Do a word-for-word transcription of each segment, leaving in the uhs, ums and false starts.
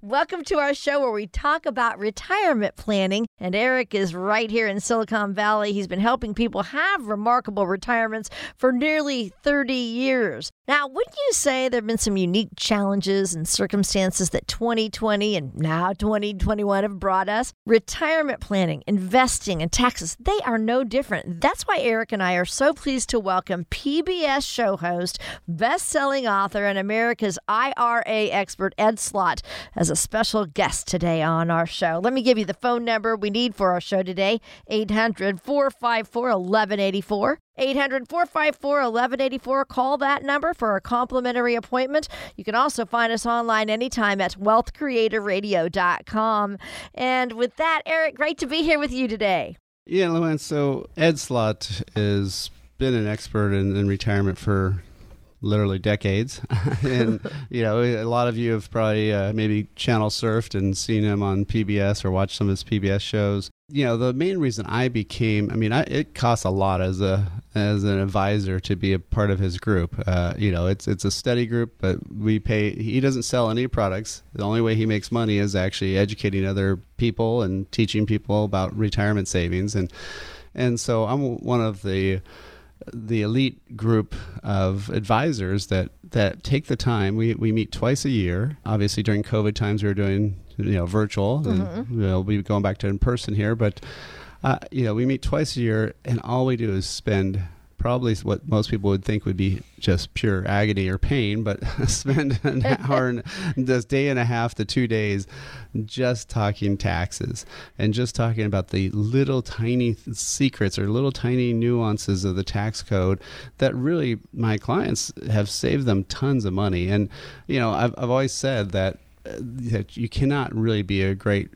Welcome to our show where we talk about retirement planning. And Eric is right here in Silicon Valley. He's been helping people have remarkable retirements for nearly thirty years. Now, wouldn't you say there have been some unique challenges and circumstances that twenty twenty and now twenty twenty-one have brought us? Retirement planning, investing, and taxes, they are no different. That's why Eric and I are so pleased to welcome P B S show host, best-selling author, and America's I R A expert, Ed Slott, as a special guest today on our show. Let me give you the phone number we need for our show today, eight hundred, four five four, one one eight four. eight hundred, four five four, one one eight four. Call that number for a complimentary appointment. You can also find us online anytime at wealth creator radio dot com. And with that, Eric, great to be here with you today. Yeah, Luann, so Ed Slott has been an expert in, in retirement for literally decades. And, you know, a lot of you have probably uh, maybe channel surfed and seen him on P B S or watched some of his P B S shows. You know, the main reason I became, I mean, I, it costs a lot as a as an advisor to be a part of his group. Uh, you know, it's it's a steady group, but we pay, he doesn't sell any products. The only way he makes money is actually educating other people and teaching people about retirement savings. And, and so I'm one of the the elite group of advisors that, that take the time. We we meet twice a year. Obviously, during COVID times, we were doing you know virtual, and mm-hmm. you know, we'll be going back to in person here. But uh, you know, we meet twice a year, and all we do is spend probably what most people would think would be just pure agony or pain, but spend an hour and this day and a half to two days just talking taxes and just talking about the little tiny secrets or little tiny nuances of the tax code that really my clients have saved them tons of money. And, you know, I've, I've always said that, uh, that you cannot really be a great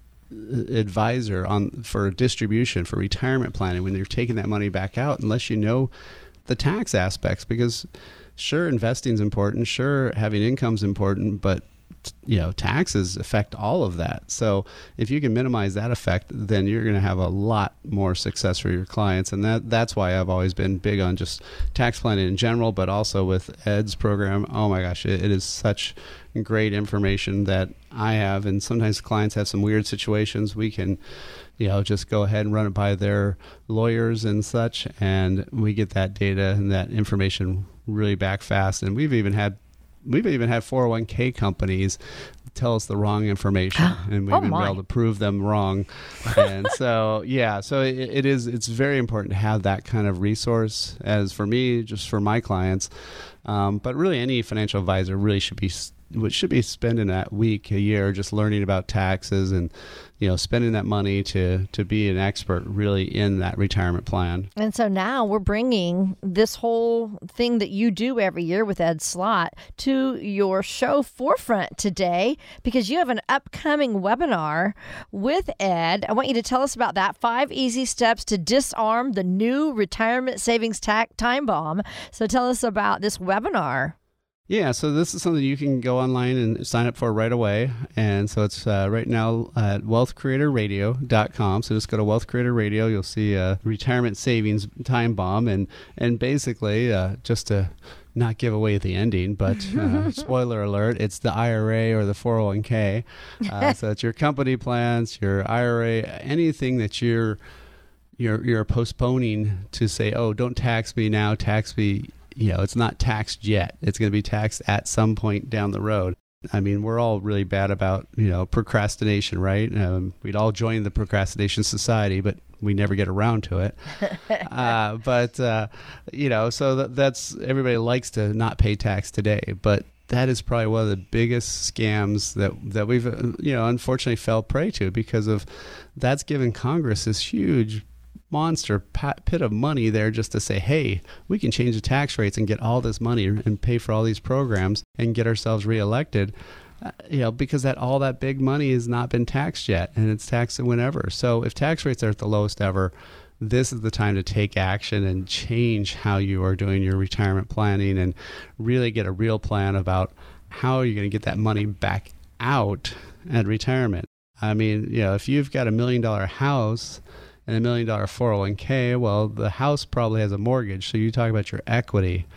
advisor on for distribution, for retirement planning when you're taking that money back out unless you know the tax aspects, because sure, investing is important, sure, having income is important, but you know, taxes affect all of that. So if you can minimize that effect, then you're going to have a lot more success for your clients. And that that's why I've always been big on just tax planning in general, but also with Ed's program. Oh my gosh, it, it is such great information that I have. And sometimes clients have some weird situations. We can, you know, just go ahead and run it by their lawyers and such. And we get that data and that information really back fast. And we've even had We've even had four oh one k companies tell us the wrong information, and we've oh been my. able to prove them wrong. And so, yeah, so it, it is, it's very important to have that kind of resource as for me, just for my clients. Um, but really any financial advisor really should be should be spending that week, a year, just learning about taxes and, you know, spending that money to to be an expert really in that retirement plan. And so now we're bringing this whole thing that you do every year with Ed Slott to your show forefront today, because you have an upcoming webinar with Ed. I want you to tell us about that. Five easy steps to disarm the new retirement savings tax time bomb. So tell us about this webinar. Yeah, so this is something you can go online and sign up for right away. And so it's uh, right now at wealth creator radio dot com. So just go to Wealth Creator Radio. You'll see a retirement savings time bomb. And, and basically, uh, just to not give away the ending, but uh, spoiler alert, it's the I R A or the four oh one k. Uh, so it's your company plans, your I R A, anything that you're, you're, you're postponing to say, oh, don't tax me now, tax me. You know, it's not taxed yet. It's going to be taxed at some point down the road. I mean, we're all really bad about, you know, procrastination, right? Um, we'd all join the procrastination society, but we never get around to it. uh, but, uh, you know, so that, that's, everybody likes to not pay tax today, but that is probably one of the biggest scams that, that we've, uh, you know, unfortunately fell prey to, because of that's given Congress this huge monster pit of money there just to say, hey, we can change the tax rates and get all this money and pay for all these programs and get ourselves reelected, uh, you know, because that all that big money has not been taxed yet, and it's taxed whenever. So if tax rates are at the lowest ever, this is the time to take action and change how you are doing your retirement planning and really get a real plan about how you're going to get that money back out at retirement. I mean, you know, if you've got a million dollar house and a million dollar four oh one k, well, the house probably has a mortgage. So you talk about your equity.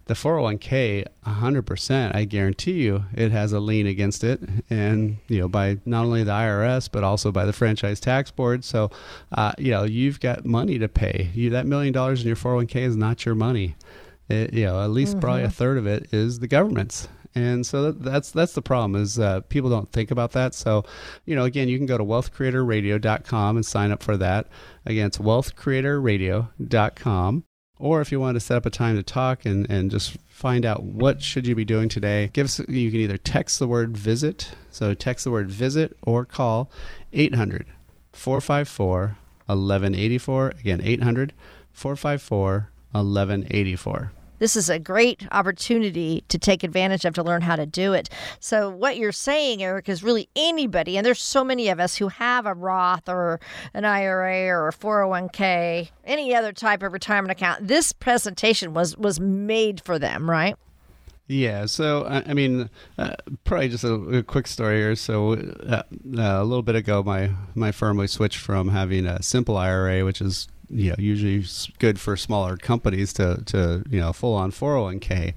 The four oh one k, one hundred percent, I guarantee you, it has a lien against it, and you know, by not only the I R S but also by the Franchise Tax Board. So, uh, you know, you've got money to pay. You that million dollars in your four oh one k is not your money. It, you know, at least mm-hmm. probably a third of it is the government's. And so that, that's that's the problem is uh, people don't think about that. So, you know, again, you can go to wealth creator radio dot com and sign up for that. Again, it's wealth creator radio dot com. Or if you want to set up a time to talk and, and just find out what should you be doing today, give us, you can either text the word visit. So text the word visit or call eight hundred, four five four, eleven eighty-four. Again, eight hundred, four five four, eleven eighty-four. This is a great opportunity to take advantage of, to learn how to do it. So what you're saying, Eric, is really anybody, and there's so many of us who have a Roth or an I R A or a four oh one k, any other type of retirement account. This presentation was, was made for them, right? Yeah, so, I mean, uh, probably just a, a quick story here. So uh, a little bit ago, my, my firm, we switched from having a simple I R A, which is you know, usually good for smaller companies to, to, you know, full on four oh one k.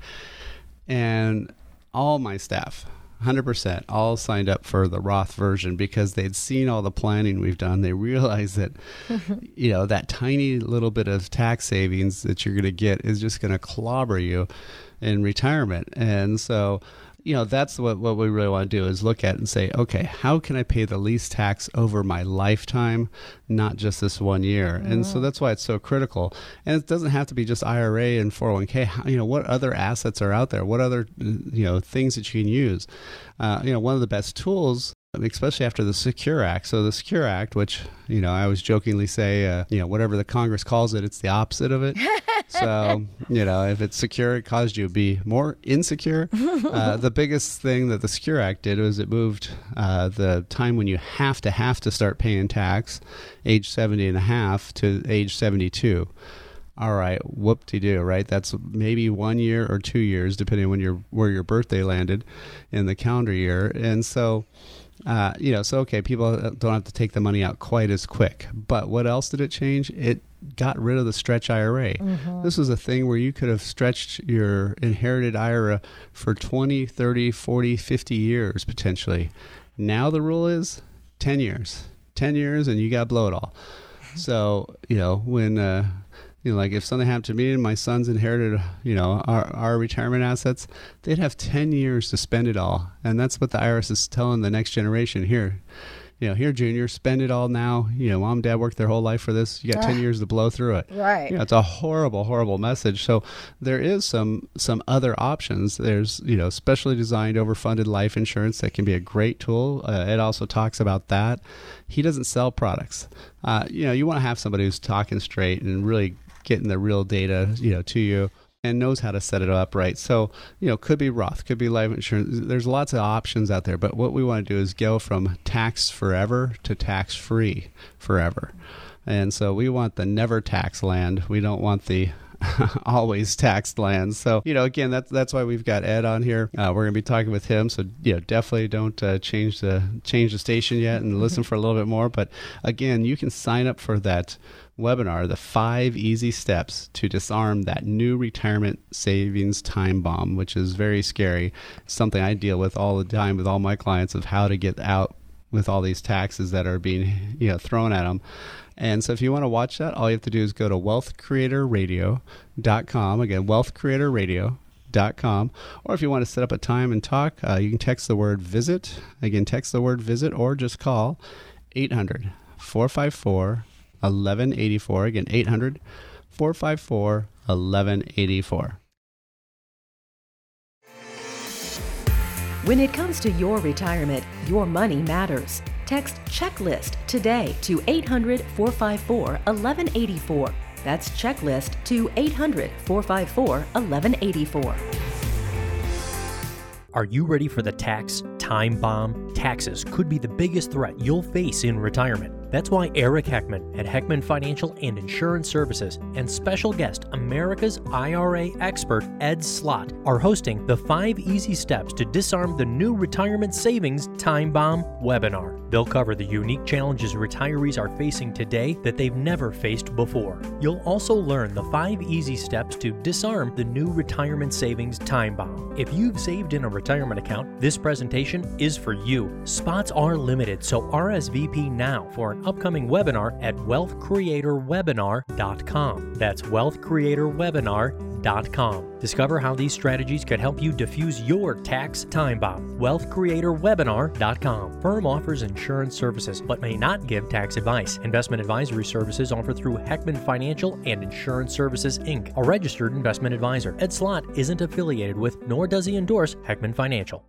And all my staff, one hundred percent, all signed up for the Roth version because they'd seen all the planning we've done. They realized that, you know, that tiny little bit of tax savings that you're going to get is just going to clobber you in retirement. And so, you know, that's what, what we really want to do is look at and say, okay, how can I pay the least tax over my lifetime, not just this one year? Mm-hmm. And so that's why it's so critical. And it doesn't have to be just I R A and four oh one k. You know, what other assets are out there? What other, you know, things that you can use? Uh, you know, one of the best tools, especially after the Secure Act. So the Secure Act, which, you know, I always jokingly say, uh, you know, whatever the Congress calls it, it's the opposite of it. So, you know, if it's secure, it caused you to be more insecure. Uh, the biggest thing that the Secure Act did was it moved uh, the time when you have to have to start paying tax, age seventy and a half, to age seventy-two. All right, whoop-de-doo, right? That's maybe one year or two years, depending on when your where your birthday landed in the calendar year. And so, uh, you know, so, okay, people don't have to take the money out quite as quick. But what else did it change? It got rid of the stretch I R A. Mm-hmm. This was a thing where you could have stretched your inherited I R A for twenty, thirty, forty, fifty years potentially. Now the rule is ten years. ten years and you got to blow it all. So, you know, when... Uh, You know, like if something happened to me and my sons inherited, you know, our, our retirement assets, they'd have ten years to spend it all. And that's what the I R S is telling the next generation. Here, you know, here, Junior, spend it all now. You know, mom and dad worked their whole life for this. You got ten years to blow through it. Right. You know, it's a horrible, horrible message. So there is some some other options. There's, you know, specially designed overfunded life insurance that can be a great tool. Uh, Ed also talks about that. He doesn't sell products. Uh, you know, you want to have somebody who's talking straight and really getting the real data, you know, to you and knows how to set it up right. So, you know, could be Roth, could be life insurance. There's lots of options out there, but what we want to do is go from tax forever to tax free forever. And so we want the never tax land. We don't want the always taxed land. So, you know, again, that's that's why we've got Ed on here. Uh, we're going to be talking with him. So, you know, definitely don't uh, change the change the station yet and listen for a little bit more. But again, you can sign up for that webinar, the five easy steps to disarm that new retirement savings time bomb, which is very scary. It's something I deal with all the time with all my clients of how to get out with all these taxes that are being, you know, thrown at them. And so if you want to watch that, all you have to do is go to wealth creator radio dot com. Again, wealth creator radio dot com. Or if you want to set up a time and talk, uh, you can text the word visit. Again, text the word visit or just call eight hundred, four five four, eleven eighty-four. Again, eight hundred, four five four, eleven eighty-four. When it comes to your retirement, your money matters. Text checklist today to eight hundred, four five four, eleven eighty-four. That's checklist to eight hundred, four five four, eleven eighty-four. Are you ready for the tax time bomb? Taxes could be the biggest threat you'll face in retirement. That's why Eric Heckman at Heckman Financial and Insurance Services and special guest America's I R A expert Ed Slott are hosting the five easy steps to disarm the new retirement savings time bomb webinar. They'll cover the unique challenges retirees are facing today that they've never faced before. You'll also learn the five easy steps to disarm the new retirement savings time bomb. If you've saved in a retirement account, this presentation is for you. Spots are limited, so R S V P now for an upcoming webinar at wealth creator webinar dot com. That's wealth creator webinar dot com. Discover how these strategies could help you diffuse your tax time bomb. wealth creator webinar dot com. Firm offers insurance services but may not give tax advice. Investment advisory services offered through Heckman Financial and Insurance Services, Incorporated, a registered investment advisor. Ed Slott isn't affiliated with, nor does he endorse, Heckman Financial.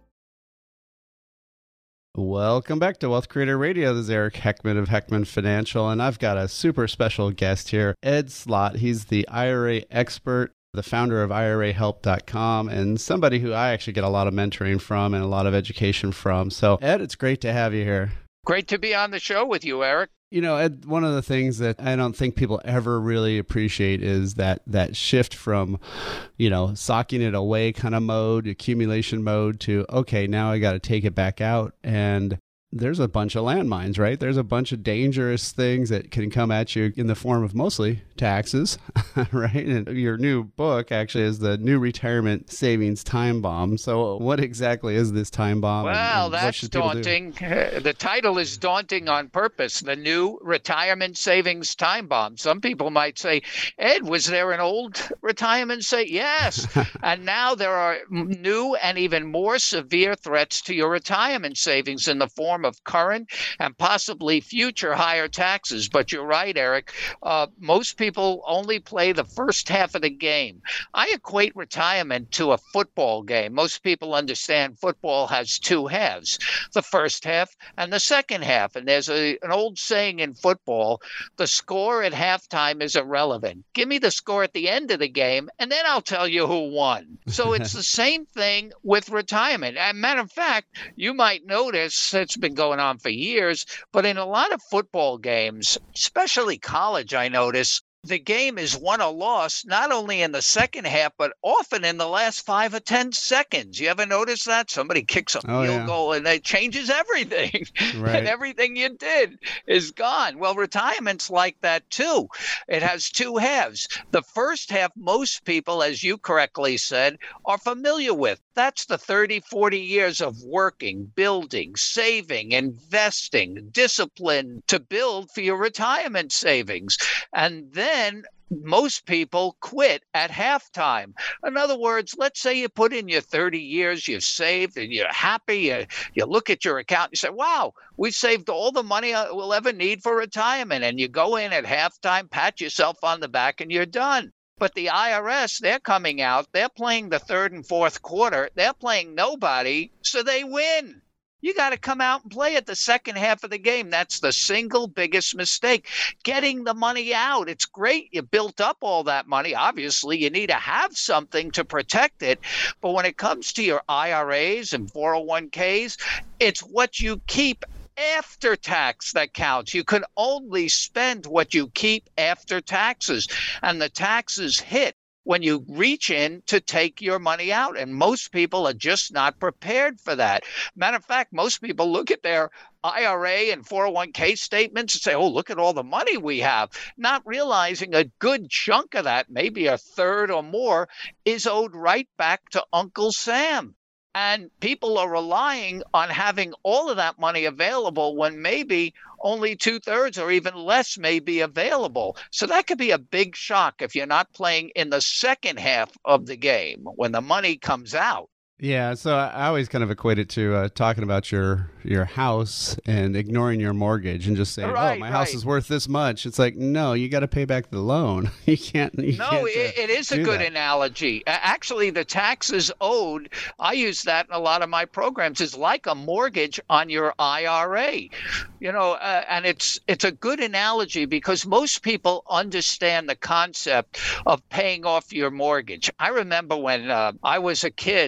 Welcome back to Wealth Creator Radio. This is Eric Heckman of Heckman Financial, and I've got a super special guest here, Ed Slott. He's the I R A expert, the founder of I R A help dot com, and somebody who I actually get a lot of mentoring from and a lot of education from. So, Ed, it's great to have you here. Great to be on the show with you, Eric. You know, Ed, one of the things that I don't think people ever really appreciate is that that shift from, you know, socking it away kind of mode, accumulation mode, to, okay, now I got to take it back out. And there's a bunch of landmines, right? There's a bunch of dangerous things that can come at you in the form of mostly taxes, right? And your new book actually is the New Retirement Savings Time Bomb. So what exactly is this time bomb? Well, and, and that's daunting. The title is daunting on purpose, the New Retirement Savings Time Bomb. Some people might say, Ed, was there an old retirement say? Yes. And now there are new and even more severe threats to your retirement savings in the form of current and possibly future higher taxes. But you're right, Eric. Uh, most people only play the first half of the game. I equate retirement to a football game. Most people understand football has two halves, the first half and the second half. And there's a, an old saying in football, the score at halftime is irrelevant. Give me the score at the end of the game, and then I'll tell you who won. So it's the same thing with retirement. As a matter of fact, you might notice it's been going on for years, but in a lot of football games, especially college, I notice, the game is won or lost not only in the second half, but often in the last five or ten seconds. You ever notice that? Somebody kicks a oh, field yeah. goal and it changes everything. Right. And everything you did is gone. Well, retirement's like that too. It has two halves. The first half, most people, as you correctly said, are familiar with. That's the thirty, forty years of working, building, saving, investing, discipline to build for your retirement savings. And then most people quit at halftime. In other words, let's say you put in your thirty years, you've saved, and you're happy. You, you look at your account and you say, wow, we've saved all the money we'll ever need for retirement. And you go in at halftime, pat yourself on the back, and you're done. But the I R S, they're coming out, they're playing the third and fourth quarter, they're playing nobody, so they win. You got to come out and play at the second half of the game. That's the single biggest mistake. Getting the money out. It's great. You built up all that money. Obviously, you need to have something to protect it. But when it comes to your I R As and four oh one k's, it's what you keep after tax that counts. You can only spend what you keep after taxes, and the taxes hit when you reach in to take your money out. And most people are just not prepared for that. Matter of fact, most people look at their I R A and four oh one k statements and say, oh, look at all the money we have, not realizing a good chunk of that, maybe a third or more, is owed right back to Uncle Sam. And people are relying on having all of that money available when maybe only two thirds or even less may be available. So that could be a big shock if you're not playing in the second half of the game when the money comes out. Yeah, so I always kind of equate it to uh, talking about your your house and ignoring your mortgage and just saying, right, "Oh, my right. house is worth this much." It's like, no, you got to pay back the loan. You can't. You no, can't, uh, it, it is a good that. analogy. Actually, the taxes owed, I use that in a lot of my programs, is like a mortgage on your I R A. You know, uh, and it's it's a good analogy because most people understand the concept of paying off your mortgage. I remember when uh, I was a kid, my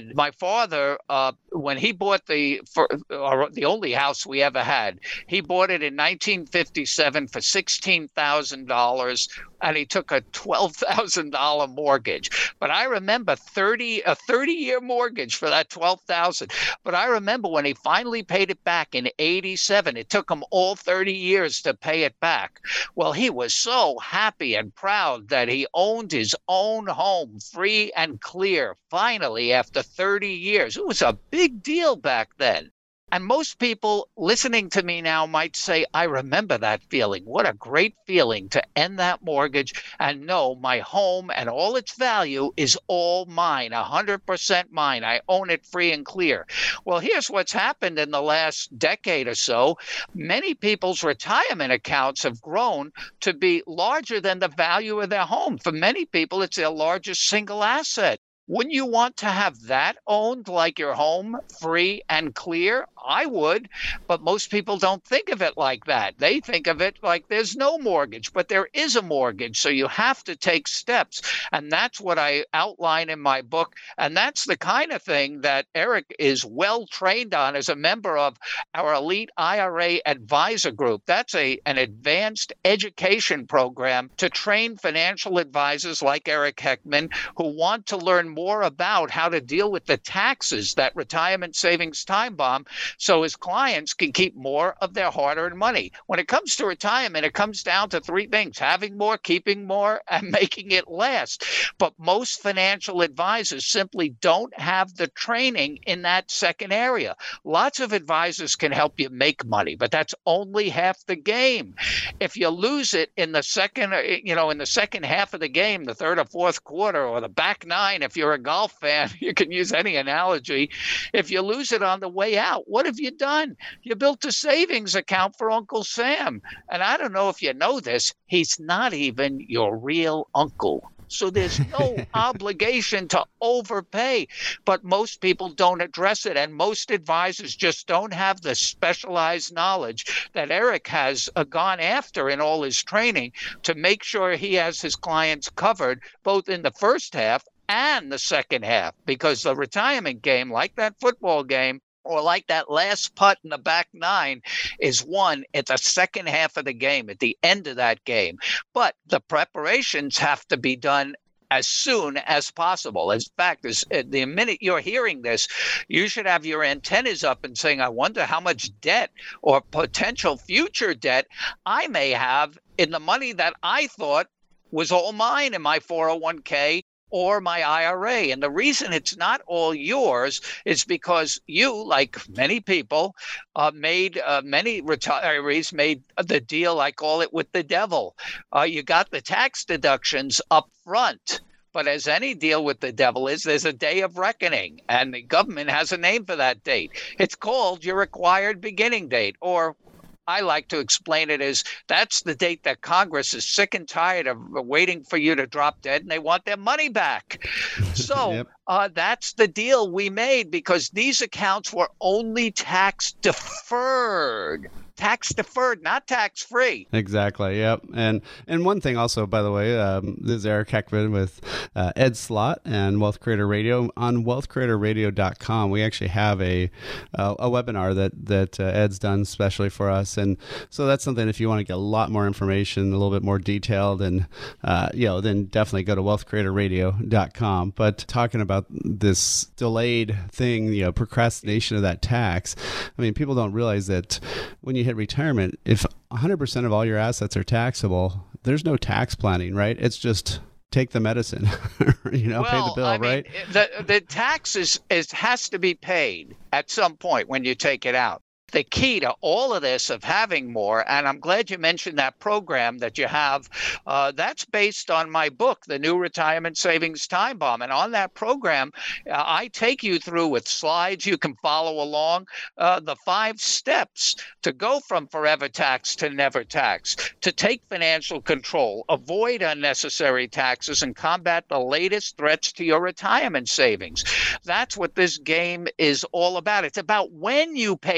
father, uh, when he bought the for, or the only house we ever had, he bought it in nineteen fifty-seven for sixteen thousand dollars, and he took a twelve thousand dollars mortgage. But I remember thirty a thirty-year mortgage for that twelve thousand dollars. But I remember when he finally paid it back in eighty-seven, it took him all thirty years to pay it back. Well, he was so happy and proud that he owned his own home, free and clear, finally, after thirty years. It was a big deal back then. And most people listening to me now might say, I remember that feeling. What a great feeling to end that mortgage and know my home and all its value is all mine, one hundred percent mine. I own it free and clear. Well, here's what's happened in the last decade or so. Many people's retirement accounts have grown to be larger than the value of their home. For many people, it's their largest single asset. Wouldn't you want to have that owned like your home, free and clear? I would, but most people don't think of it like that. They think of it like there's no mortgage, but there is a mortgage. So you have to take steps. And that's what I outline in my book. And that's the kind of thing that Eric is well trained on as a member of our elite I R A advisor group. That's a an advanced education program to train financial advisors like Eric Heckman who want to learn more about how to deal with the taxes that Retirement Savings Time Bomb so his clients can keep more of their hard-earned money. When it comes to retirement, it comes down to three things: having more, keeping more, and making it last. But most financial advisors simply don't have the training in that second area. Lots of advisors can help you make money, but that's only half the game. If you lose it in the second, you know, in the second half of the game, the third or fourth quarter, or the back nine, if you're a golf fan, you can use any analogy. If you lose it on the way out, what have you done? You built a savings account for Uncle Sam. And I don't know if you know this, he's not even your real uncle. So there's no obligation to overpay. But most people don't address it. And most advisors just don't have the specialized knowledge that Eric has uh, gone after in all his training to make sure he has his clients covered, both in the first half and the second half. Because the retirement game, like that football game, or like that last putt in the back nine, is won at the second half of the game, at the end of that game. But the preparations have to be done as soon as possible. In fact, the minute you're hearing this, you should have your antennas up and saying, I wonder how much debt or potential future debt I may have in the money that I thought was all mine in my four oh one k or my I R A. And the reason it's not all yours is because you, like many people, uh, made uh, many retirees made the deal, I call it, with the devil. Uh, you got the tax deductions up front. But as any deal with the devil is, there's a day of reckoning, and the government has a name for that date. It's called your required beginning date, or I like to explain it as that's the date that Congress is sick and tired of waiting for you to drop dead, and they want their money back. So yep. uh, that's the deal we made, because these accounts were only tax deferred. Tax deferred, not tax free. Exactly. Yep. And and one thing also, by the way, um, this is Eric Heckman with uh, Ed Slott and Wealth Creator Radio. On wealth creator radio dot com, we actually have a uh, a webinar that that uh, Ed's done specially for us, and so that's something. If you want to get a lot more information, a little bit more detailed, and uh, you know, then definitely go to wealth creator radio dot com. But talking about this delayed thing, you know, procrastination of that tax. I mean, people don't realize that when you hit retirement, if one hundred percent of all your assets are taxable, there's no tax planning, right? It's just take the medicine, you know, well, pay the bill, I mean, right? The, the tax is, is, has to be paid at some point when you take it out. The key to all of this of having more, and I'm glad you mentioned that program that you have, uh, that's based on my book, The New Retirement Savings Time Bomb. And on that program, uh, I take you through with slides. You can follow along uh, the five steps to go from forever tax to never tax, to take financial control, avoid unnecessary taxes, and combat the latest threats to your retirement savings. That's what this game is all about. It's about when you pay that tax.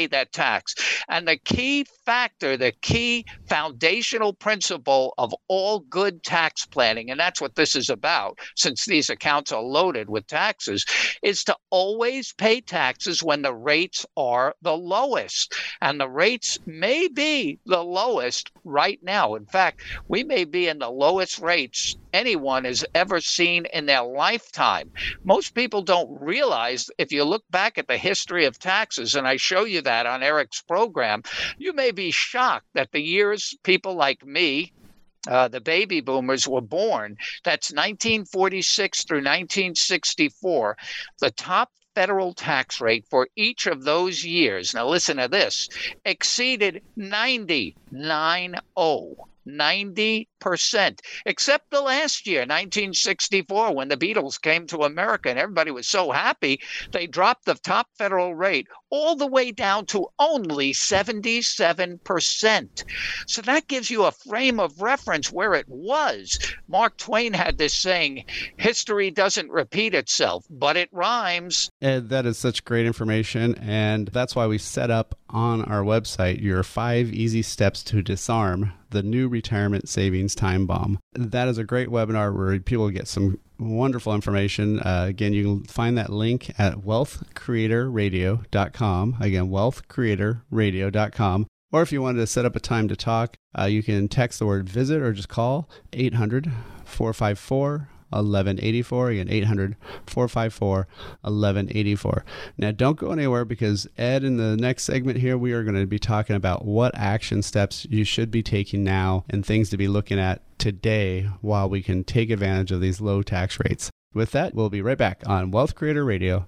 tax. And the key factor, the key foundational principle of all good tax planning, and that's what this is about, since these accounts are loaded with taxes, is to always pay taxes when the rates are the lowest. And the rates may be the lowest right now. In fact, we may be in the lowest rates anyone has ever seen in their lifetime. Most people don't realize, if you look back at the history of taxes, and I show you that on Eric's program, you may be shocked that the years people like me, Uh, the baby boomers, were born, that's nineteen forty-six through nineteen sixty-four, the top federal tax rate for each of those years, now listen to this, exceeded ninety, nine oh, ninety percent, except the last year, nineteen sixty-four, when the Beatles came to America and everybody was so happy, they dropped the top federal rate all the way down to only seventy-seven percent. So that gives you a frame of reference where it was. Mark Twain had this saying, history doesn't repeat itself, but it rhymes. Ed, that is such great information, and that's why we set up on our website your five easy steps to disarm the new retirement savings time bomb. That is a great webinar where people get some wonderful information. Uh, again, you can find that link at wealth creator radio dot com. Again, wealth creator radio dot com. Or if you wanted to set up a time to talk, uh, you can text the word visit or just call eight hundred, four five four, eleven eighty-four. Again, eight hundred, four five four, eleven eighty-four. Now, don't go anywhere, because Ed, in the next segment here, we are going to be talking about what action steps you should be taking now and things to be looking at today while we can take advantage of these low tax rates. With that, we'll be right back on Wealth Creator Radio.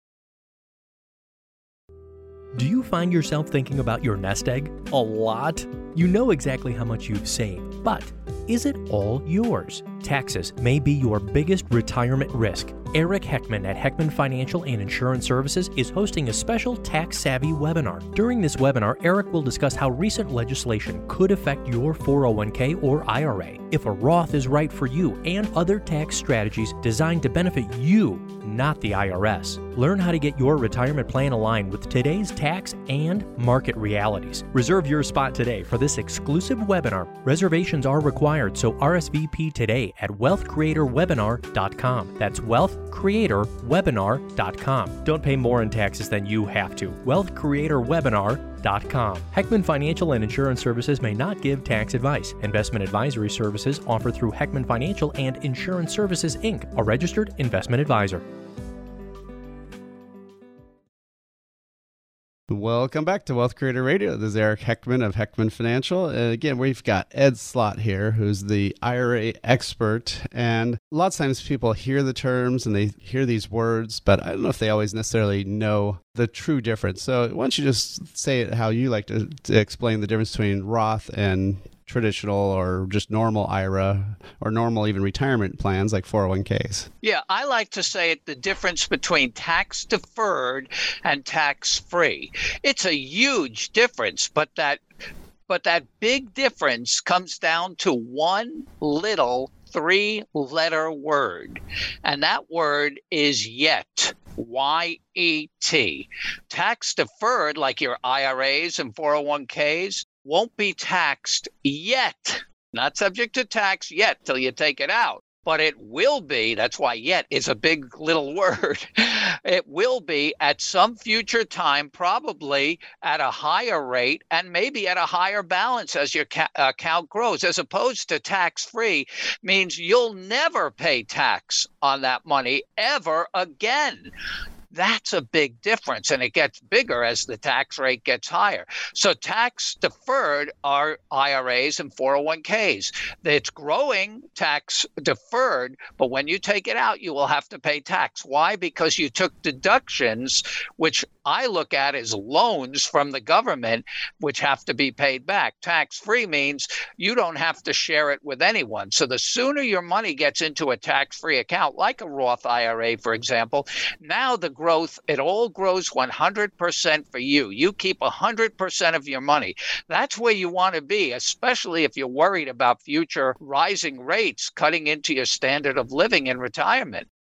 Do you find yourself thinking about your nest egg a lot? You know exactly how much you've saved, but is it all yours? Taxes may be your biggest retirement risk. Eric Heckman at Heckman Financial and Insurance Services is hosting a special tax-savvy webinar. During this webinar, Eric will discuss how recent legislation could affect your four oh one k or I R A, if a Roth is right for you, and other tax strategies designed to benefit you, not the I R S. Learn how to get your retirement plan aligned with today's tax and market realities. Reserve your spot today for this exclusive webinar. Reservations are required, so R S V P today at wealth creator webinar dot com. That's wealth creator webinar dot com. Don't pay more in taxes than you have to. wealth creator webinar dot com. Heckman Financial and Insurance Services may not give tax advice. Investment advisory services offered through Heckman Financial and Insurance Services, Incorporated, a registered investment advisor. Welcome back to Wealth Creator Radio. This is Eric Heckman of Heckman Financial. And again, we've got Ed Slott here, who's the I R A expert. And lots of times people hear the terms and they hear these words, but I don't know if they always necessarily know the true difference. So why don't you just say it how you like to, to explain the difference between Roth and traditional or just normal I R A or normal even retirement plans like four oh one k's? Yeah, I like to say it the difference between tax deferred and tax free. It's a huge difference, but that but that big difference comes down to one little three-letter word, and that word is yet. Y E T. Tax deferred, like your I R As and four oh one k's, won't be taxed yet. Not subject to tax yet till you take it out. But it will be, that's why yet is a big little word. It will be at some future time, probably at a higher rate and maybe at a higher balance as your ca- account grows, as opposed to tax-free means you'll never pay tax on that money ever again. That's a big difference, and it gets bigger as the tax rate gets higher. So tax deferred are I R As and four oh one k's. It's growing tax deferred, but when you take it out, you will have to pay tax. Why? Because you took deductions, which I look at as loans from the government, which have to be paid back. Tax-free means you don't have to share it with anyone. So the sooner your money gets into a tax-free account, like a Roth I R A, for example, now the growth, it all grows one hundred percent for you. You keep one hundred percent of your money. That's where you want to be, especially if you're worried about future rising rates cutting into your standard of living in retirement.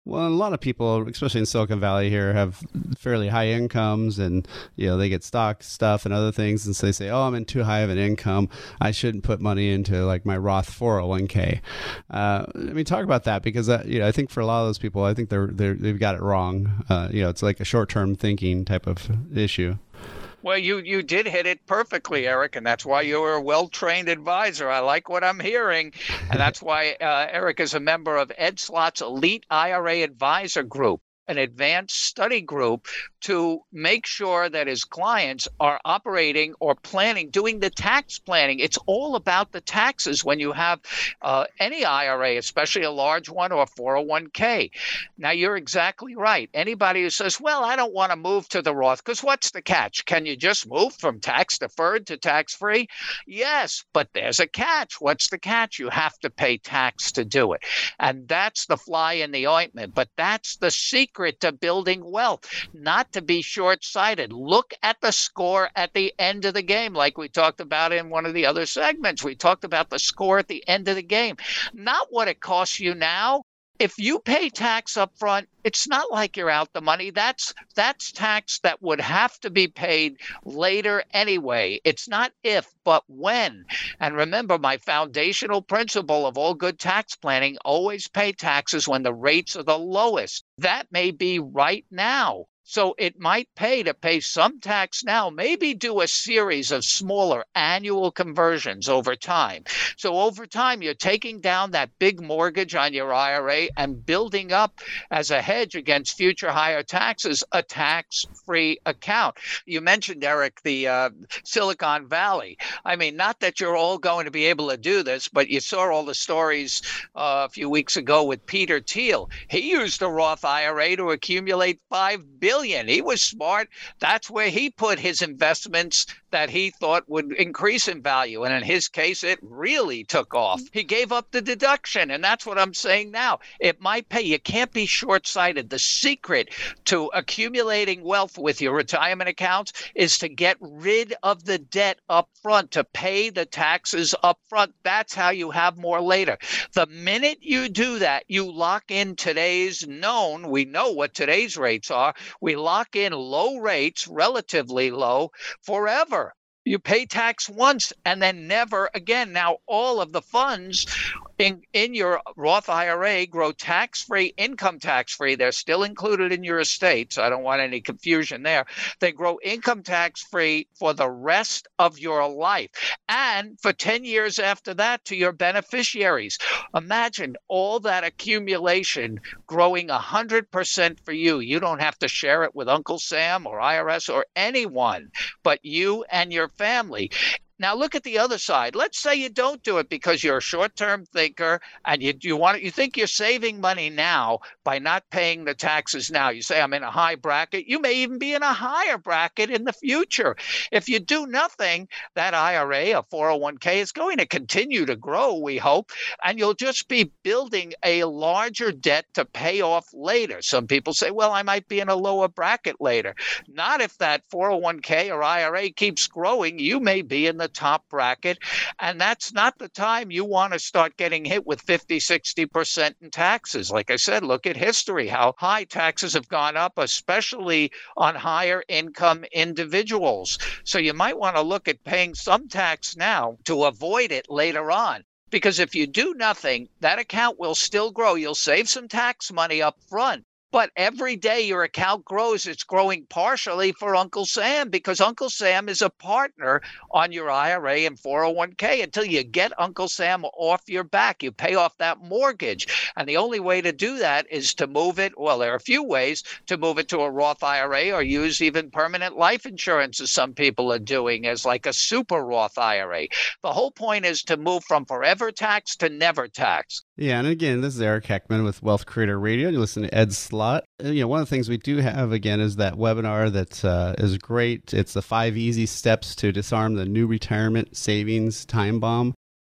Well, a lot of people, especially in Silicon Valley here, have fairly high incomes, and you know they get stock stuff and other things, and so they say, "Oh, I'm in too high of an income. I shouldn't put money into like my Roth four oh one k." Uh, I mean, talk about that, because uh, you know I think for a lot of those people, I think they're they're they've got it wrong. Uh, you know, it's like a short-term thinking type of issue. Well, you, you did hit it perfectly, Eric, and that's why you're a well-trained advisor. I like what I'm hearing, and that's why uh, Eric is a member of Ed Slott's Elite I R A Advisor Group, an advanced study group to make sure that his clients are operating or planning, doing the tax planning. It's all about the taxes when you have uh, any I R A, especially a large one or four oh one k. Now, you're exactly right. Anybody who says, well, I don't want to move to the Roth, because what's the catch? Can you just move from tax deferred to tax free? Yes, but there's a catch. What's the catch? You have to pay tax to do it. And that's the fly in the ointment. But that's the secret to building wealth, not to be short-sighted. Look at the score at the end of the game, like we talked about in one of the other segments. We talked about the score at the end of the game, not what it costs you now. If you pay tax up front, it's not like you're out the money. That's that's tax that would have to be paid later anyway. It's not if, but when. And remember, my foundational principle of all good tax planning, always pay taxes when the rates are the lowest. That may be right now. So it might pay to pay some tax now, maybe do a series of smaller annual conversions over time. So over time, you're taking down that big mortgage on your I R A and building up as a hedge against future higher taxes, a tax-free account. You mentioned, Eric, the uh, Silicon Valley. I mean, not that you're all going to be able to do this, but you saw all the stories uh, a few weeks ago with Peter Thiel. He used a Roth I R A to accumulate five billion dollars. He was smart. That's where he put his investments that he thought would increase in value. And in his case, it really took off. He gave up the deduction. And that's what I'm saying now. It might pay. You can't be short-sighted. The secret to accumulating wealth with your retirement accounts is to get rid of the debt up front, to pay the taxes up front. That's how you have more later. The minute you do that, you lock in today's known. We know what today's rates are. We lock in low rates, relatively low, forever. You pay tax once and then never again. Now, all of the funds in, in your Roth I R A grow tax-free, income tax-free. They're still included in your estate, so I don't want any confusion there. They grow income tax-free for the rest of your life and for ten years after that to your beneficiaries. Imagine all that accumulation growing one hundred percent for you. You don't have to share it with Uncle Sam or I R S or anyone, but you and your family. Now look at the other side. Let's say you don't do it because you're a short-term thinker and you you want you think you're saving money now by not paying the taxes now. You say, I'm in a high bracket. You may even be in a higher bracket in the future. If you do nothing, that I R A, a four oh one k, is going to continue to grow, we hope, and you'll just be building a larger debt to pay off later. Some people say, well, I might be in a lower bracket later. Not if that four oh one k or I R A keeps growing. You may be in the top bracket, and that's not the time you want to start getting hit with fifty, sixty percent in taxes. Like I said, look at history, how high taxes have gone up, especially on higher income individuals. So you might want to look at paying some tax now to avoid it later on. Because if you do nothing, that account will still grow. You'll save some tax money up front. But every day your account grows, it's growing partially for Uncle Sam because Uncle Sam is a partner on your I R A and four oh one k until you get Uncle Sam off your back. You pay off that mortgage. And the only way to do that is to move it. Well, there are a few ways to move it to a Roth I R A or use even permanent life insurance, as some people are doing, as like a super Roth I R A. The whole point is to move from forever tax to never tax. Yeah, and again, this is Eric Heckman with Wealth Creator Radio. You listen to Ed Slott. You know, one of the things we do have, again, is that webinar that uh, is great. It's the five easy steps to disarm the new retirement savings time bomb.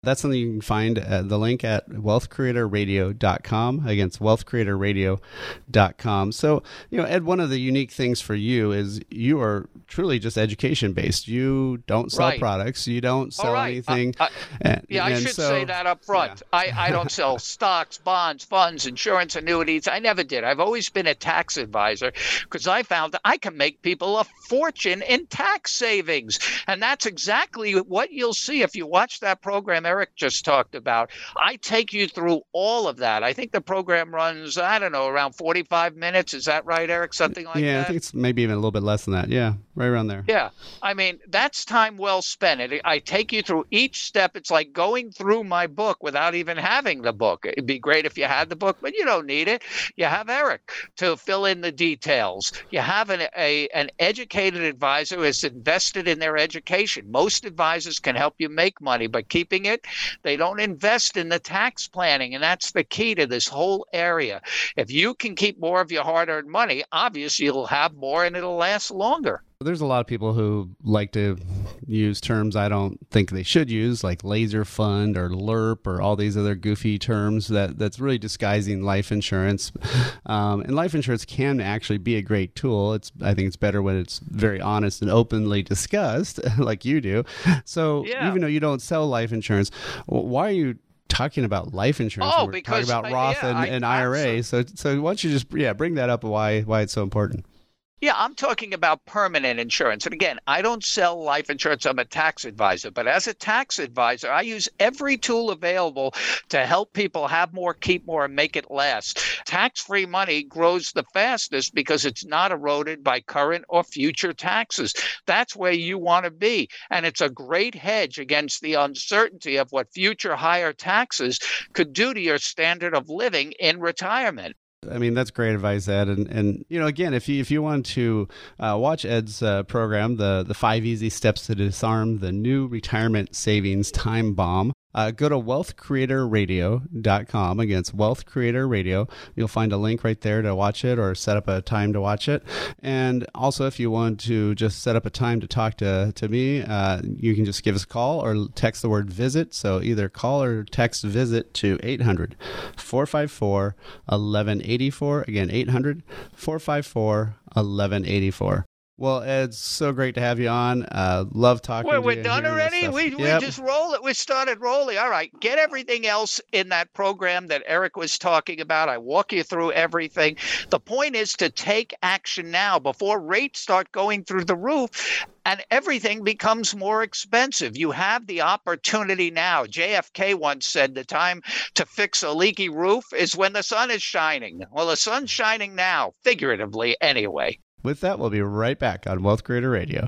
That's something you can find at the link at wealth creator radio dot com. Against wealth creator radio dot com. So, you know, Ed, one of the unique things for you is you are truly just education based. You don't sell right. products. You don't sell right. anything. Uh, uh, and, yeah, I and should so, say that up front. Yeah. I, I don't sell stocks, bonds, funds, insurance, annuities. I never did. I've always been a tax advisor because I found that I can make people a fortune in tax savings. And that's exactly what you'll see if you watch that program Eric just talked about. I take you through all of that. I think the program runs, I don't know, around forty-five minutes. Is that right, Eric? Something like yeah, that? Yeah, I think it's maybe even a little bit less than that. Yeah, right around there. Yeah. I mean, that's time well spent. It, I take you through each step. It's like going through my book without even having the book. It'd be great if you had the book, but you don't need it. You have Eric to fill in the details. You have an, a, an educated advisor who is invested in their education. Most advisors can help you make money, but keeping it, they don't invest in the tax planning, and that's the key to this whole area. If you can keep more of your hard-earned money, obviously you'll have more and it'll last longer. There's a lot of people who like to use terms I don't think they should use, like laser fund or L R P or all these other goofy terms that, that's really disguising life insurance. Um, and life insurance can actually be a great tool. It's I think it's better when it's very honest and openly discussed, like you do. So yeah. Even though you don't sell life insurance, why are you talking about life insurance? Oh, We're because talking about Roth I, yeah, and, and I, I R A. So, so why don't you just yeah bring that up? Why why it's so important? Yeah, I'm talking about permanent insurance. And again, I don't sell life insurance. I'm a tax advisor. But as a tax advisor, I use every tool available to help people have more, keep more, and make it last. Tax-free money grows the fastest because it's not eroded by current or future taxes. That's where you want to be. And it's a great hedge against the uncertainty of what future higher taxes could do to your standard of living in retirement. I mean, that's great advice, Ed. And, and you know, again, if you if you want to uh, watch Ed's uh, program, the, the Five Easy Steps to Disarm the New Retirement Savings Time Bomb, uh, go to wealth creator radio dot com. Again, it's Wealth Creator Radio. You'll find a link right there to watch it or set up a time to watch it. And also, if you want to just set up a time to talk to, to me, uh, you can just give us a call or text the word visit. So either call or text visit to eight hundred, four five four, eleven eighty-four. Again, eight hundred, four five four, eleven eighty-four. Well, Ed, it's so great to have you on. Uh, love talking Well, to we're you. done already? We, yep. we just roll it. We started rolling. All right. Get everything else in that program that Eric was talking about. I walk you through everything. The point is to take action now before rates start going through the roof and everything becomes more expensive. You have the opportunity now. J F K once said the time to fix a leaky roof is when the sun is shining. Well, the sun's shining now, figuratively anyway. With that, we'll be right back on Wealth Creator Radio.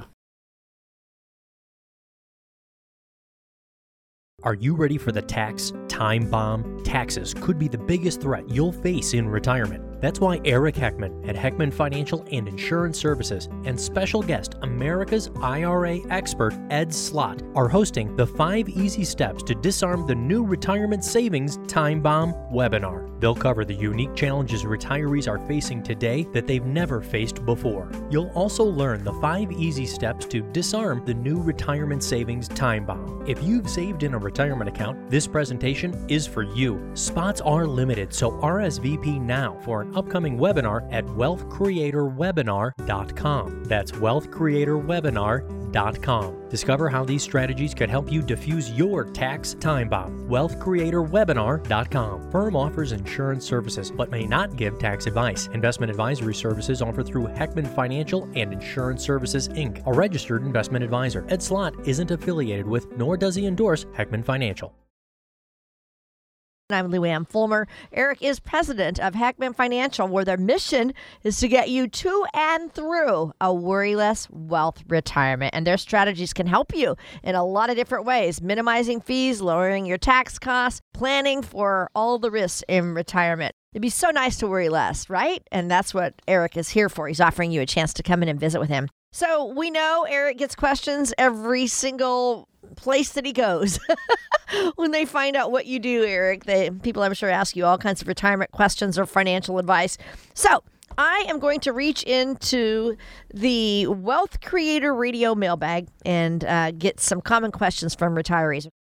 Are you ready for the tax time bomb? Taxes could be the biggest threat you'll face in retirement. That's why Eric Heckman at Heckman Financial and Insurance Services and special guest America's I R A expert Ed Slott are hosting the Five Easy Steps to Disarm the New Retirement Savings Time Bomb webinar. They'll cover the unique challenges retirees are facing today that they've never faced before. You'll also learn the five easy steps to disarm the new retirement savings time bomb. If you've saved in a retirement account, this presentation is for you. Spots are limited, so R S V P now for an upcoming webinar at wealth creator webinar dot com. That's wealth creator webinar dot com. Discover how these strategies could help you diffuse your tax time bomb. wealth creator webinar dot com. Firm offers insurance services but may not give tax advice. Investment advisory services offered through Heckman Financial and Insurance Services, Incorporated, a registered investment advisor. Ed Slott isn't affiliated with, nor does he endorse, Heckman Financial. I'm Lou Ann Fulmer. Eric is president of Heckman Financial, where their mission is to get you to and through a worry-less wealth retirement. And their strategies can help you in a lot of different ways, minimizing fees, lowering your tax costs, planning for all the risks in retirement. It'd be so nice to worry less, right? And that's what Eric is here for. He's offering you a chance to come in and visit with him. So we know Eric gets questions every single place that he goes. When they find out what you do, Eric, they, people I'm sure ask you all kinds of retirement questions or financial advice. So I am going to reach into the Wealth Creator Radio mailbag and uh, get some common questions from retirees.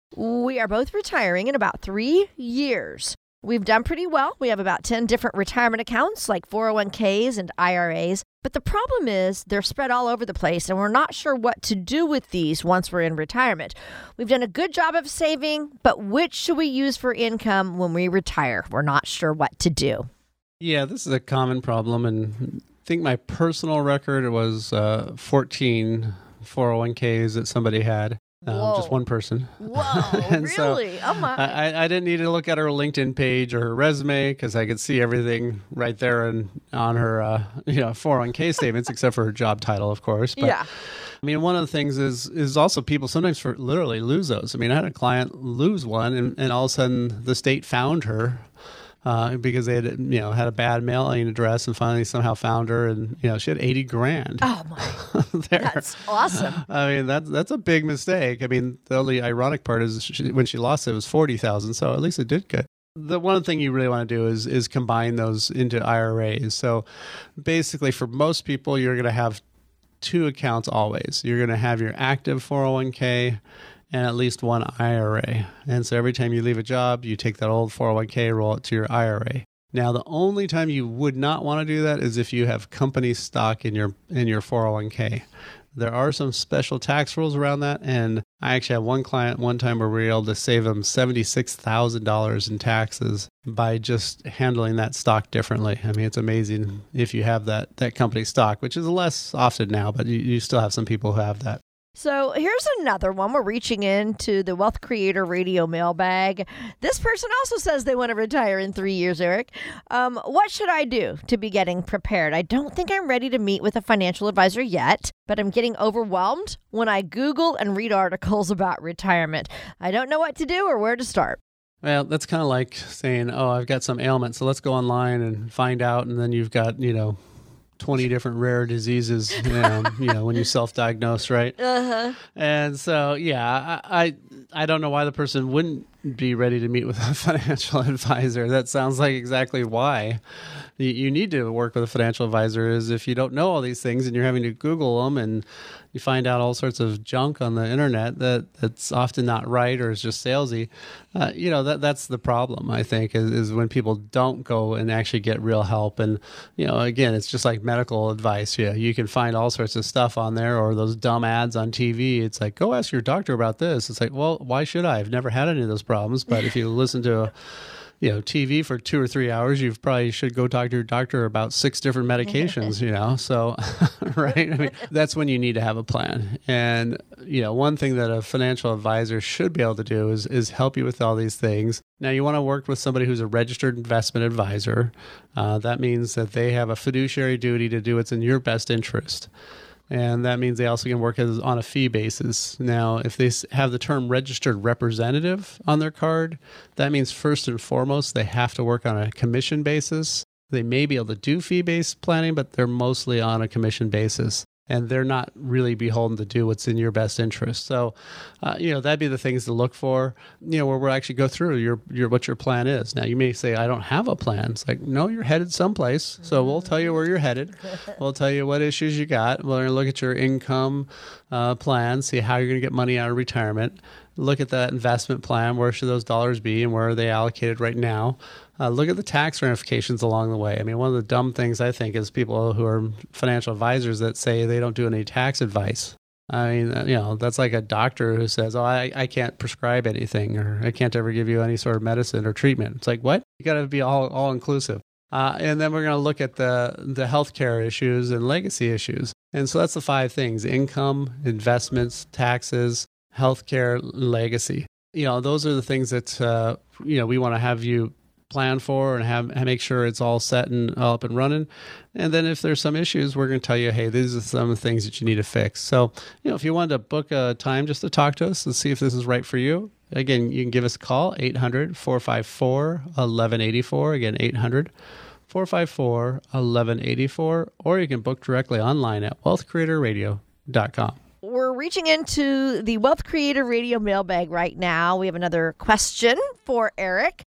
We are both retiring in about three years. We've done pretty well. We have about ten different retirement accounts like four oh one k's and I R As. But the problem is they're spread all over the place, and we're not sure what to do with these once we're in retirement. We've done a good job of saving, but which should we use for income when we retire? We're not sure what to do. Yeah, this is a common problem, and I think my personal record was uh, fourteen four oh one k's that somebody had. Um, just one person. Whoa, really? So oh, my. I, I didn't need to look at her LinkedIn page or her resume because I could see everything right there and on her uh, you know, four oh one k statements, except for her job title, of course. But, yeah. I mean, one of the things is is also people sometimes for literally lose those. I mean, I had a client lose one, and, and all of a sudden the state found her. Uh, because they had, you know, had a bad mailing address and finally somehow found her, and you know she had eighty grand. Oh my, that's awesome. I mean that's that's a big mistake. I mean the only ironic part is she, when she lost it, it was forty thousand. So at least it did good. The one thing you really want to do is is combine those into I R As. So basically, for most people, you're going to have two accounts always. You're going to have your active four oh one k. And at least one I R A. And so every time you leave a job, you take that old four oh one k, roll it to your I R A. Now, the only time you would not want to do that is if you have company stock in your in your four oh one k. There are some special tax rules around that, and I actually had one client one time where we were able to save them seventy-six thousand dollars in taxes by just handling that stock differently. I mean, it's amazing if you have that that company stock, which is less often now, but you, you still have some people who have that. So here's another one. We're reaching into the Wealth Creator Radio mailbag. This person also says they want to retire in three years, Eric. Um, what should I do to be getting prepared? I don't think I'm ready to meet with a financial advisor yet, but I'm getting overwhelmed when I Google and read articles about retirement. I don't know what to do or where to start. Well, that's kind of like saying, oh, I've got some ailment, so let's go online and find out, and then you've got, you know, twenty different rare diseases, you know, you know when you self-diagnose, right? Uh-huh. And so, yeah, I, I I don't know why the person wouldn't be ready to meet with a financial advisor. That sounds like exactly why you, you need to work with a financial advisor is if you don't know all these things and you're having to Google them and you find out all sorts of junk on the internet that, that's often not right or is just salesy. Uh, you know, that that's the problem, I think, is, is when people don't go and actually get real help. And, you know, again, it's just like medical advice. Yeah, you can find all sorts of stuff on there or those dumb ads on T V. It's like, go ask your doctor about this. It's like, well, why should I? I've never had any of those problems. But if you listen to a you know, T V for two or three hours, you probably should go talk to your doctor about six different medications, you know, so, right? I mean, that's when you need to have a plan. And, you know, one thing that a financial advisor should be able to do is, is help you with all these things. Now, you want to work with somebody who's a registered investment advisor. Uh, that means that they have a fiduciary duty to do what's in your best interest. And that means they also can work as, on a fee basis. Now, if they have the term registered representative on their card, that means first and foremost, they have to work on a commission basis. They may be able to do fee-based planning, but they're mostly on a commission basis. And they're not really beholden to do what's in your best interest. So, uh, you know, that'd be the things to look for, you know, where we'll actually go through your, your what your plan is. Now, you may say, I don't have a plan. It's like, no, you're headed someplace. So we'll tell you where you're headed. We'll tell you what issues you got. We're going to look at your income uh, plan, see how you're going to get money out of retirement. Look at that investment plan. Where should those dollars be and where are they allocated right now? Uh, look at the tax ramifications along the way. I mean, one of the dumb things I think is people who are financial advisors that say they don't do any tax advice. I mean, you know, that's like a doctor who says, oh, I, I can't prescribe anything or I can't ever give you any sort of medicine or treatment. It's like, what? You got to be all, all inclusive. Uh, and then we're going to look at the, the healthcare issues and legacy issues. And so that's the five things: income, investments, taxes, healthcare, legacy. You know, those are the things that, uh, you know, we want to have you plan for and have make sure it's all set and all up and running. And then if there's some issues, we're going to tell you, hey, these are some of the things that you need to fix. So, you know, if you wanted to book a time just to talk to us and see if this is right for you, again, you can give us a call, eight hundred, four five four, eleven eighty-four. Again, eight hundred, four five four, eleven eighty-four. Or you can book directly online at wealth creator radio dot com. We're reaching into the Wealth Creator Radio mailbag right now. We have another question for Eric.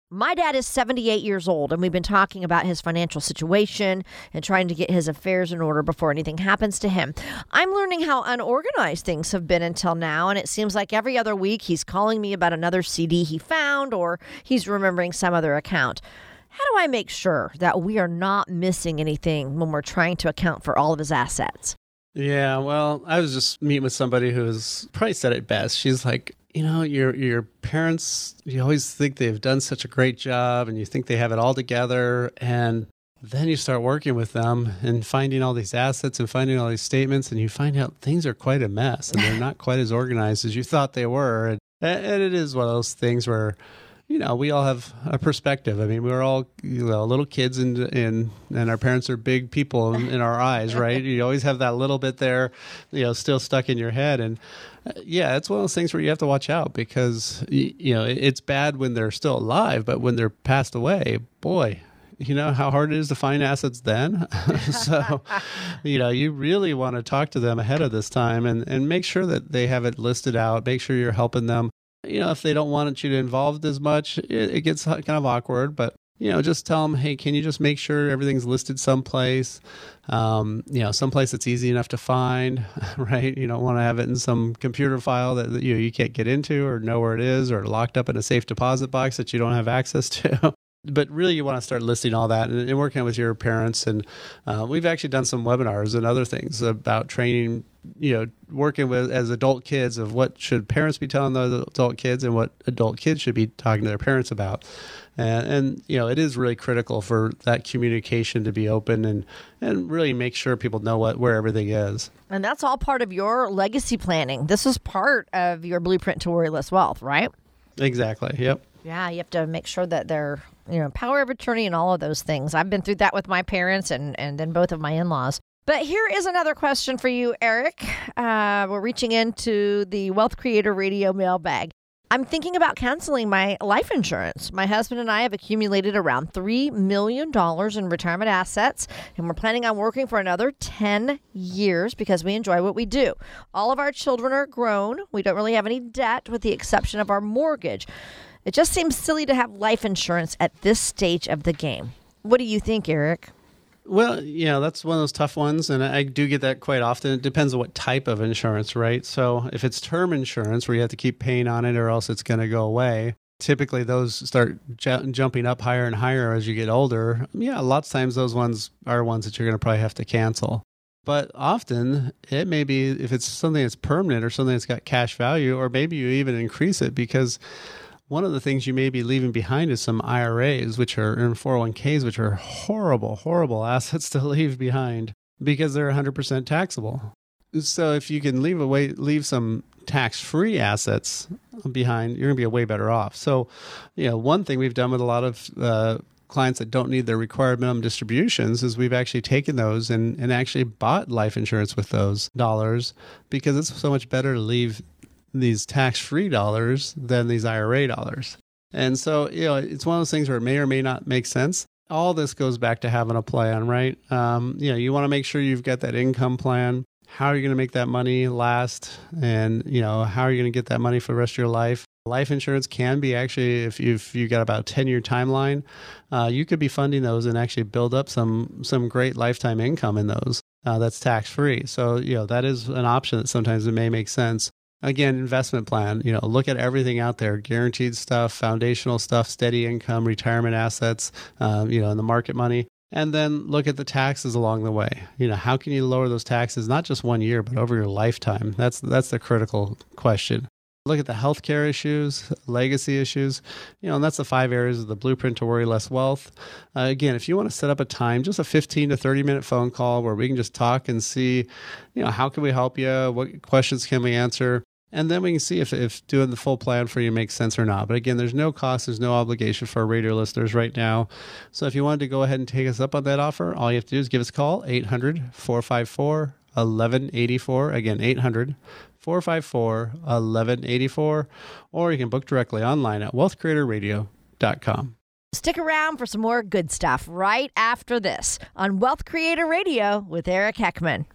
My dad is seventy-eight years old, and we've been talking about his financial situation and trying to get his affairs in order before anything happens to him. I'm learning how unorganized things have been until now, and it seems like every other week he's calling me about another C D he found or he's remembering some other account. How do I make sure that we are not missing anything when we're trying to account for all of his assets? Yeah, well, I was just meeting with somebody who's probably said it best. She's like, you know, your your parents, you always think they've done such a great job and you think they have it all together. And then you start working with them and finding all these assets and finding all these statements, and you find out things are quite a mess and they're not quite as organized as you thought they were. And, and it is one of those things where, you know, we all have a perspective. I mean, we're all, you know, little kids and and, and our parents are big people in, in our eyes, right? You always have that little bit there, you know, still stuck in your head. And uh, yeah, it's one of those things where you have to watch out because, you, you know, it, it's bad when they're still alive, but when they're passed away, boy, you know how hard it is to find assets then. So, you know, you really want to talk to them ahead of this time and, and make sure that they have it listed out, make sure you're helping them. You know, if they don't want you to involved as much, it, it gets kind of awkward. But, you know, just tell them, hey, can you just make sure everything's listed someplace, um, you know, someplace that's easy enough to find, right? You don't want to have it in some computer file that, that you know, you can't get into or know where it is, or locked up in a safe deposit box that you don't have access to. But really, you want to start listing all that and, and working with your parents. And uh, we've actually done some webinars and other things about training, you know, working with as adult kids of what should parents be telling those adult kids and what adult kids should be talking to their parents about. And, and you know, it is really critical for that communication to be open and, and really make sure people know what where everything is. And that's all part of your legacy planning. This is part of your blueprint to worryless wealth, right? Exactly. Yep. Yeah, you have to make sure that they're, you know, power of attorney and all of those things. I've been through that with my parents and, and then both of my in-laws. But here is another question for you, Eric. Uh, we're reaching into the Wealth Creator Radio mailbag. I'm thinking about canceling my life insurance. My husband and I have accumulated around three million dollars in retirement assets, and we're planning on working for another ten years because we enjoy what we do. All of our children are grown. We don't really have any debt with the exception of our mortgage. It just seems silly to have life insurance at this stage of the game. What do you think, Eric? Well, you know, that's one of those tough ones, and I do get that quite often. It depends on what type of insurance, right? So if it's term insurance where you have to keep paying on it or else it's going to go away, typically those start j- jumping up higher and higher as you get older. Yeah, lots of times those ones are ones that you're going to probably have to cancel. But often it may be if it's something that's permanent or something that's got cash value, or maybe you even increase it because one of the things you may be leaving behind is some I R As, which are in four oh one k's, which are horrible, horrible assets to leave behind because they're one hundred percent taxable. So if you can leave away, leave some tax-free assets behind, you're going to be way better off. So, you know, one thing we've done with a lot of uh, clients that don't need their required minimum distributions is we've actually taken those and, and actually bought life insurance with those dollars because it's so much better to leave these tax-free dollars than these I R A dollars. And so, you know, it's one of those things where it may or may not make sense. All this goes back to having a plan, right? Um, you know, you want to make sure you've got that income plan. How are you going to make that money last? And, you know, how are you going to get that money for the rest of your life? Life insurance can be actually, if you've, if you've got about a ten-year timeline, uh, you could be funding those and actually build up some some great lifetime income in those uh, that's tax-free. So, you know, that is an option that sometimes it may make sense. Again, investment plan, you know, look at everything out there, guaranteed stuff, foundational stuff, steady income, retirement assets, um, you know, and the market money. And then look at the taxes along the way. You know, how can you lower those taxes, not just one year, but over your lifetime? That's that's the critical question. Look at the healthcare issues, legacy issues, you know, and that's the five areas of the blueprint to worry less wealth. Uh, again, if you want to set up a time, just a fifteen to thirty minute phone call where we can just talk and see, you know, how can we help you? What questions can we answer? And then we can see if, if doing the full plan for you makes sense or not. But again, there's no cost, there's no obligation for our radio listeners right now. So if you wanted to go ahead and take us up on that offer, all you have to do is give us a call, eight hundred, four five four, eleven eighty-four. Again, eight hundred, four five four, eleven eighty-four. Or you can book directly online at wealth creator radio dot com. Stick around for some more good stuff right after this on Wealth Creator Radio with Eric Heckman.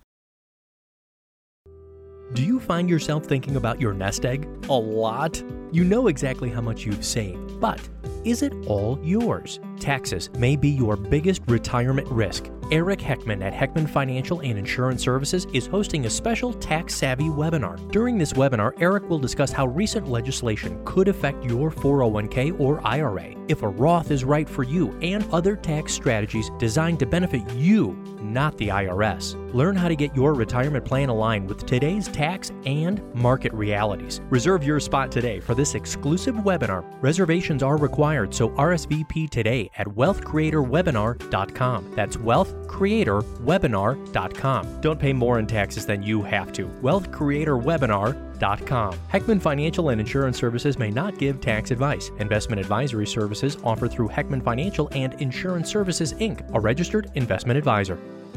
Do you find yourself thinking about your nest egg a lot? You know exactly how much you've saved, but is it all yours? Taxes may be your biggest retirement risk. Eric Heckman at Heckman Financial and Insurance Services is hosting a special tax-savvy webinar. During this webinar, Eric will discuss how recent legislation could affect your four oh one k or I R A, if a Roth is right for you, and other tax strategies designed to benefit you, not the I R S. Learn how to get your retirement plan aligned with today's tax and market realities. Reserve your spot today for this exclusive webinar. Reservations are required, so R S V P today at wealth creator webinar dot com. That's wealth creator webinar dot com. Don't pay more in taxes than you have to. wealth creator webinar dot com. Heckman Financial and Insurance Services may not give tax advice. Investment advisory services offered through Heckman Financial and Insurance Services, Incorporated, a registered investment advisor.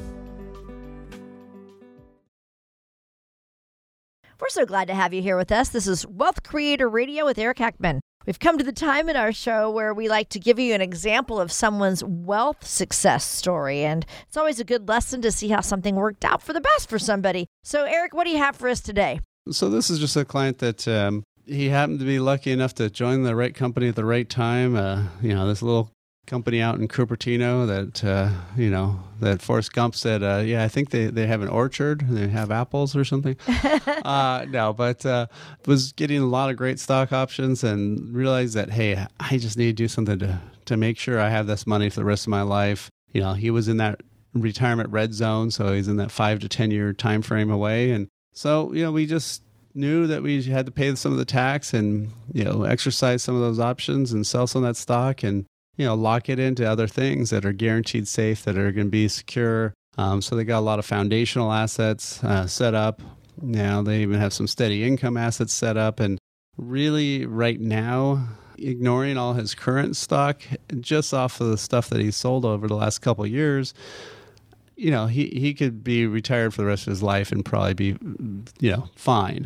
We're so glad to have you here with us. This is Wealth Creator Radio with Eric Heckman. We've come to the time in our show where we like to give you an example of someone's wealth success story. And it's always a good lesson to see how something worked out for the best for somebody. So, Eric, what do you have for us today? So this is just a client that um, he happened to be lucky enough to join the right company at the right time. Uh, you know, this little company out in Cupertino that, uh, you know, that Forrest Gump said, uh, yeah, I think they, they have an orchard. They have apples or something. uh, no, but uh, was getting a lot of great stock options and realized that, hey, I just need to do something to, to make sure I have this money for the rest of my life. You know, he was in that retirement red zone, so he's in that five to ten year time frame away. And so, you know, we just knew that we had to pay some of the tax and, you know, exercise some of those options and sell some of that stock and, you know, lock it into other things that are guaranteed safe, that are going to be secure. Um, so they got a lot of foundational assets uh, set up. Now they even have some steady income assets set up. And really right now, ignoring all his current stock, just off of the stuff that he's sold over the last couple of years, you know, he, he could be retired for the rest of his life and probably be, you know, fine.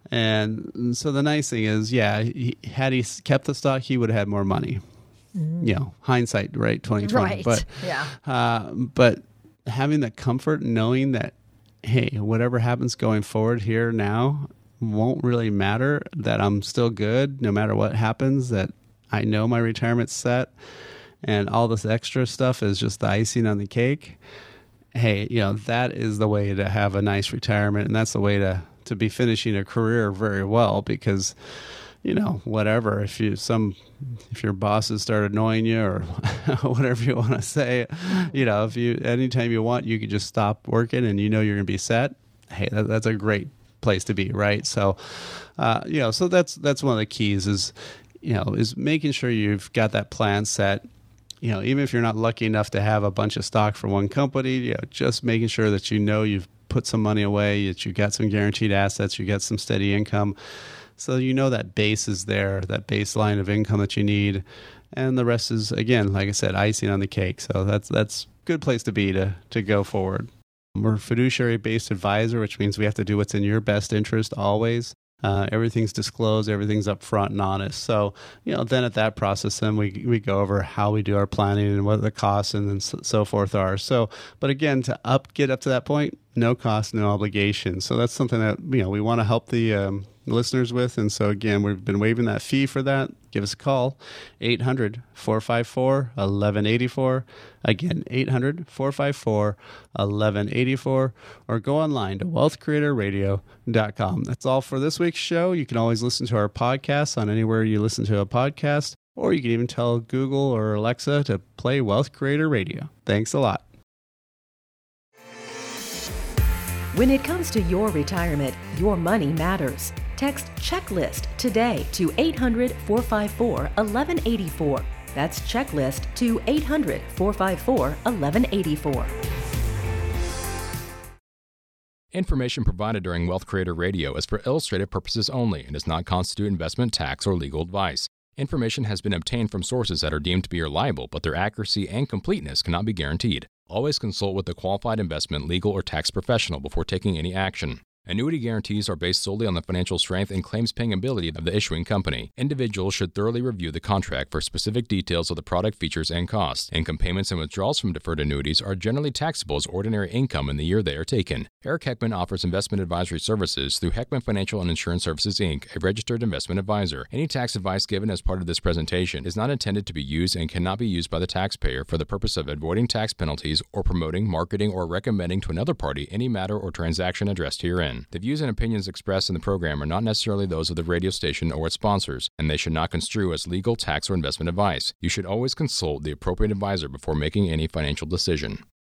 And so the nice thing is, yeah, he, had he kept the stock, he would have had more money. Mm. You know, hindsight, right? twenty twenty. Right. But, yeah. Uh, but having the comfort knowing that, hey, whatever happens going forward here now won't really matter, that I'm still good no matter what happens, that I know my retirement's set, and all this extra stuff is just the icing on the cake. Hey, you know, that is the way to have a nice retirement, and that's the way to, to be finishing a career very well, because, you know, whatever, if you some if your bosses start annoying you or whatever you want to say, you know, if you anytime you want, you could just stop working and you know you're going to be set. Hey, that, that's a great place to be, right? So, uh, you know, so that's that's one of the keys is, you know, is making sure you've got that plan set. You know, even if you're not lucky enough to have a bunch of stock for one company, you know, just making sure that you know you've put some money away, that you got some guaranteed assets, you got some steady income. So you know that base is there, that baseline of income that you need. And the rest is, again, like I said, icing on the cake. So that's that's a good place to be to, to go forward. We're a fiduciary-based advisor, which means we have to do what's in your best interest always. Uh, everything's disclosed, everything's upfront and honest. So, you know, then at that process, then we we go over how we do our planning and what the costs and then so, so forth are. So, but again, to up get up to that point, no cost, no obligation. So that's something that, you know, we want to help the um, listeners with. And so again, we've been waiving that fee for that. Give us a call, eight hundred, four five four, one one eight four. Again, eight hundred, four five four, one one eight four, or go online to wealth creator radio dot com. That's all for this week's show. You can always listen to our podcast on anywhere you listen to a podcast, or you can even tell Google or Alexa to play Wealth Creator Radio. Thanks a lot. When it comes to your retirement, your money matters. Text CHECKLIST today to eight hundred, four five four, one one eight four. That's CHECKLIST to eight hundred, four five four, one one eight four. Information provided during Wealth Creator Radio is for illustrative purposes only and does not constitute investment, tax, or legal advice. Information has been obtained from sources that are deemed to be reliable, but their accuracy and completeness cannot be guaranteed. Always consult with a qualified investment, legal, or tax professional before taking any action. Annuity guarantees are based solely on the financial strength and claims-paying ability of the issuing company. Individuals should thoroughly review the contract for specific details of the product features and costs. Income payments and withdrawals from deferred annuities are generally taxable as ordinary income in the year they are taken. Eric Heckman offers investment advisory services through Heckman Financial and Insurance Services, Incorporated, a registered investment advisor. Any tax advice given as part of this presentation is not intended to be used and cannot be used by the taxpayer for the purpose of avoiding tax penalties or promoting, marketing, or recommending to another party any matter or transaction addressed herein. The views and opinions expressed in the program are not necessarily those of the radio station or its sponsors, and they should not construe as legal, tax, or investment advice. You should always consult the appropriate advisor before making any financial decision.